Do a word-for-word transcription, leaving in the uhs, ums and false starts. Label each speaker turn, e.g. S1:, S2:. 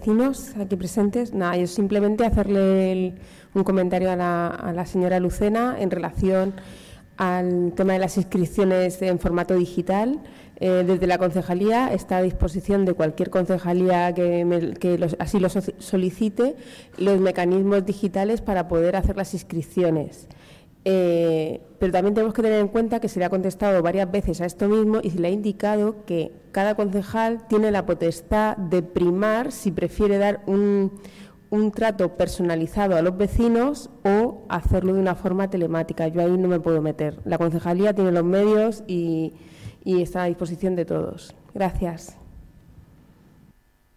S1: vecinos aquí presentes. Nada, yo simplemente hacerle el, un comentario a la, a la señora Lucena en relación al tema de las inscripciones en formato digital. Eh, desde la concejalía está a disposición de cualquier concejalía que, me, que los, así lo solicite los mecanismos digitales para poder hacer las inscripciones. Eh, pero también tenemos que tener en cuenta que se le ha contestado varias veces a esto mismo y se le ha indicado que cada concejal tiene la potestad de primar si prefiere dar un, un trato personalizado a los vecinos o hacerlo de una forma telemática. Yo ahí no me puedo meter. La concejalía tiene los medios y, y está a disposición de todos. Gracias.